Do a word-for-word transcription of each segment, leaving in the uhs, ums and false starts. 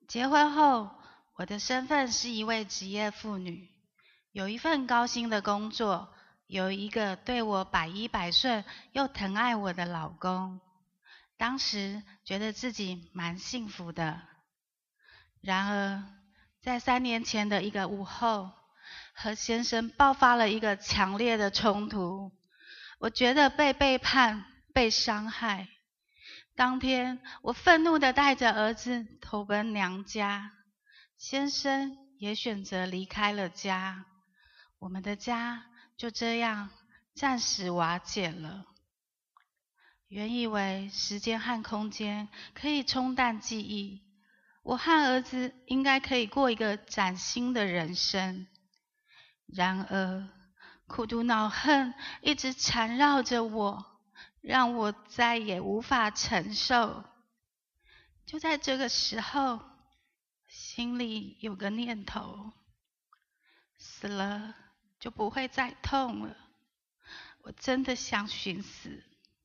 结婚后，我的身份是一位职业妇女，有一份高薪的工作，有一个对我百依百顺又疼爱我的老公。当时觉得自己蛮幸福的。然而，在三年前的一个午后，和先生爆发了一个强烈的冲突。我觉得被背叛、被伤害。当天，我愤怒地带着儿子投奔娘家，先生也选择离开了家。我们的家就这样暂时瓦解了。原以为时间和空间可以冲淡记忆，我和儿子应该可以过一个崭新的人生。然而，苦毒恼恨一直缠绕着我，让我再也无法承受。就在这个时候，心里有个念头：死了就不会再痛了。我真的想寻死。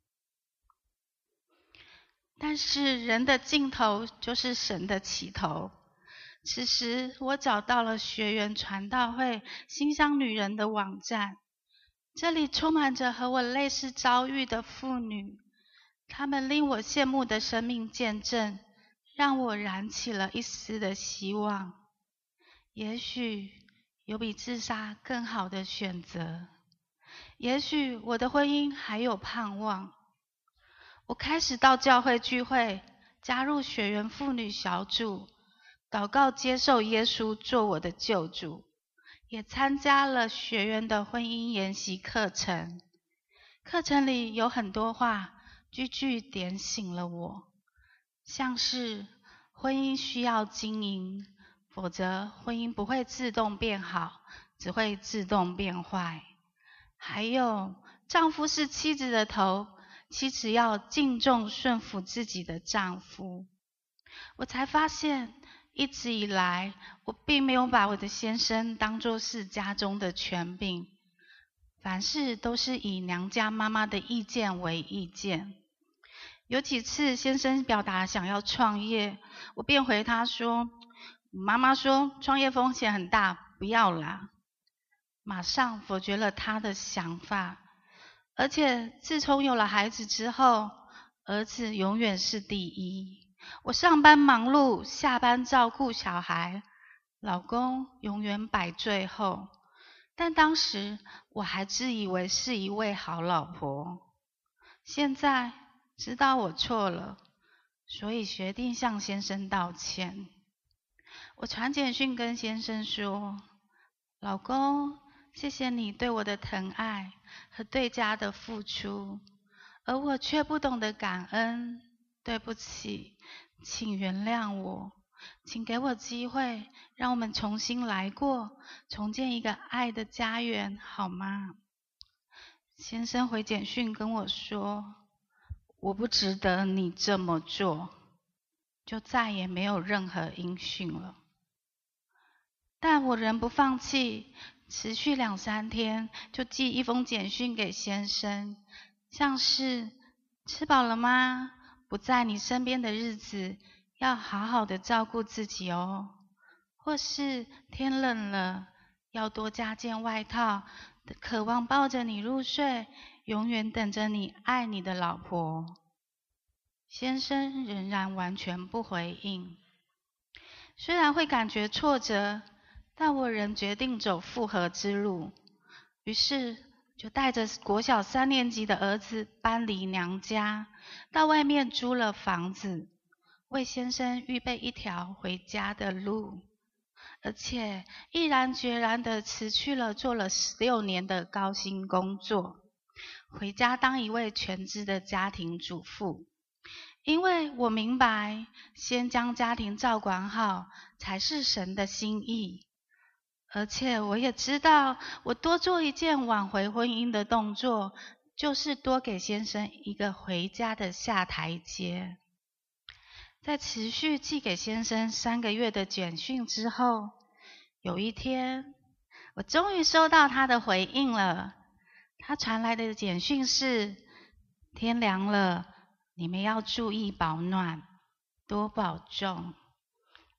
但是人的尽头就是神的起头。此时我找到了学园传道会馨香女人的网站，这里充满着和我类似遭遇的妇女，她们令我羡慕的生命见证，让我燃起了一丝的希望。也许有比自杀更好的选择，也许我的婚姻还有盼望。我开始到教会聚会，加入学园妇女小组，祷告接受耶稣做我的救主，也参加了学园的婚姻研习课程。课程里有很多话句句点醒了我，像是婚姻需要经营，否则婚姻不会自动变好，只会自动变坏。还有丈夫是妻子的头，妻子要敬重顺服自己的丈夫。我才发现，一直以来我并没有把我的先生当作是家中的权柄，凡事都是以娘家妈妈的意见为意见。有几次先生表达想要创业，我便回他说：妈妈说创业风险很大，不要啦。马上否决了他的想法。而且自从有了孩子之后，儿子永远是第一。我上班忙碌，下班照顾小孩，老公永远摆最后。但当时我还自以为是一位好老婆，现在知道我错了，所以决定向先生道歉。我传简讯跟先生说：老公，谢谢你对我的疼爱和对家的付出，而我却不懂得感恩，对不起，请原谅我，请给我机会，让我们重新来过，重建一个爱的家园，好吗？先生回简讯跟我说：我不值得你这么做，就再也没有任何音讯了。但我仍不放弃，持续两三天就寄一封简讯给先生，像是吃饱了吗？不在你身边的日子，要好好的照顾自己哦。或是天冷了，要多加件外套，渴望抱着你入睡，永远等着你爱你的老婆。先生仍然完全不回应。虽然会感觉挫折，但我仍决定走复合之路，于是就带着国小三年级的儿子搬离娘家，到外面租了房子，为先生预备一条回家的路，而且毅然决然地辞去了做了十六年的高薪工作，回家当一位全职的家庭主妇。因为我明白，先将家庭照管好，才是神的心意。而且我也知道，我多做一件挽回婚姻的动作，就是多给先生一个回家的下台阶。在持续寄给先生三个月的简讯之后，有一天，我终于收到他的回应了。他传来的简讯是：天凉了，你们要注意保暖，多保重。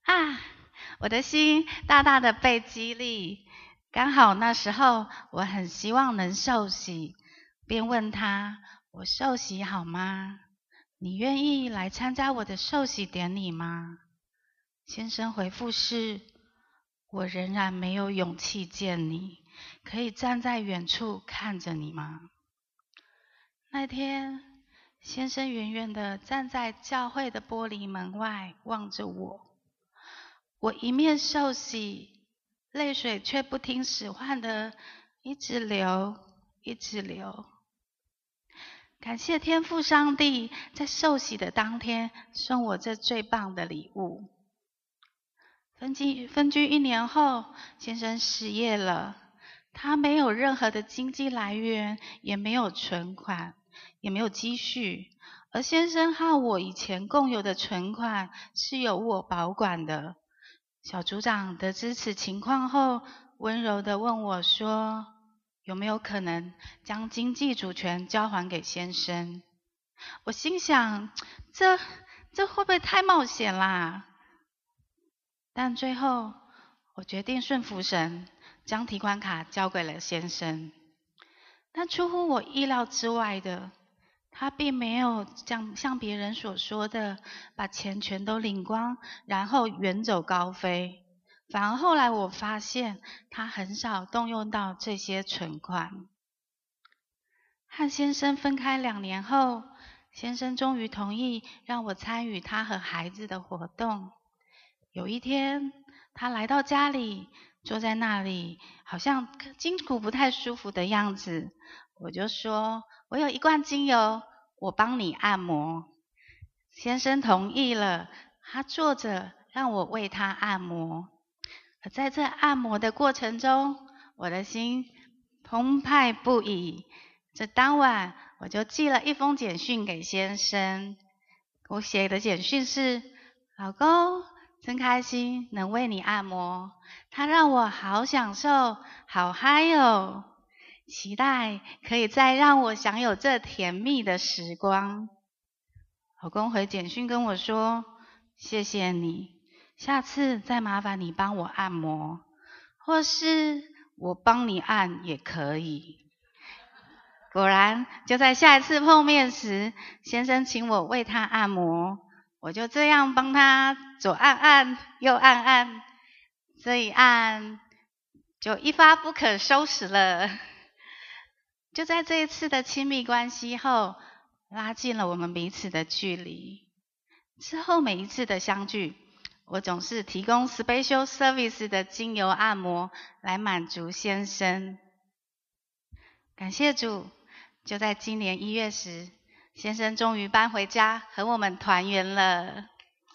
啊，我的心大大的被激励。刚好那时候我很希望能受洗，便问他：我受洗好吗？你愿意来参加我的受洗典礼吗？先生回复是：我仍然没有勇气见你，可以站在远处看着你吗？那天，先生远远地站在教会的玻璃门外望着我。我一面受洗，泪水却不听使唤的一直流，一直流。感谢天父上帝在受洗的当天送我这最棒的礼物。分居分居一年后，先生失业了，他没有任何的经济来源，也没有存款，也没有积蓄。而先生和我以前共有的存款是由我保管的。小组长得知此情况后，温柔地问我说：有没有可能将经济主权交还给先生？我心想，这这会不会太冒险啦？但最后，我决定顺服神，将提款卡交给了先生。但出乎我意料之外的，他并没有像像别人所说的把钱全都领光，然后远走高飞。反而后来我发现，他很少动用到这些存款。和先生分开两年后，先生终于同意让我参与他和孩子的活动。有一天，他来到家里，坐在那里，好像筋骨不太舒服的样子。我就说：我有一罐精油，我帮你按摩。先生同意了，他坐着让我为他按摩。而在这按摩的过程中，我的心澎湃不已。这当晚，我就寄了一封简讯给先生。我写的简讯是：老公，真开心能为你按摩，它让我好享受，好嗨哦！期待可以再让我享有这甜蜜的时光。老公回简讯跟我说：谢谢你，下次再麻烦你帮我按摩，或是我帮你按也可以。果然，就在下一次碰面时，先生请我为他按摩，我就这样帮他左按按，右按按，这一按就一发不可收拾了。就在这一次的亲密关系后，拉近了我们彼此的距离。之后每一次的相聚，我总是提供 special service 的精油按摩来满足先生。感谢主，就在今年一月时，先生终于搬回家和我们团圆了。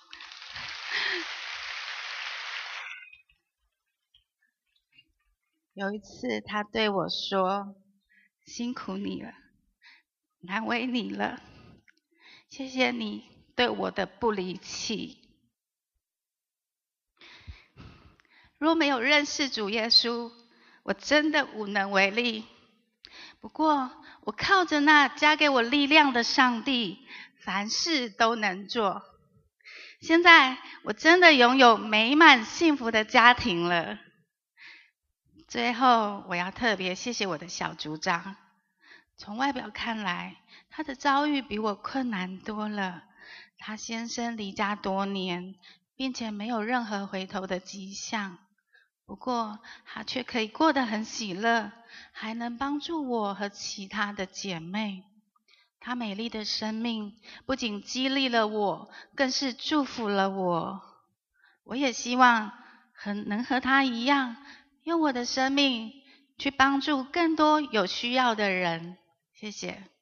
有一次他对我说：辛苦你了，难为你了，谢谢你对我的不离弃。若没有认识主耶稣，我真的无能为力。不过我靠着那加给我力量的上帝，凡事都能做。现在我真的拥有美满幸福的家庭了。最后我要特别谢谢我的小组长。从外表看来，他的遭遇比我困难多了。他先生离家多年，并且没有任何回头的迹象。不过他却可以过得很喜乐，还能帮助我和其他的姐妹。他美丽的生命不仅激励了我，更是祝福了我。我也希望和能和他一样，用我的生命去帮助更多有需要的人。谢谢。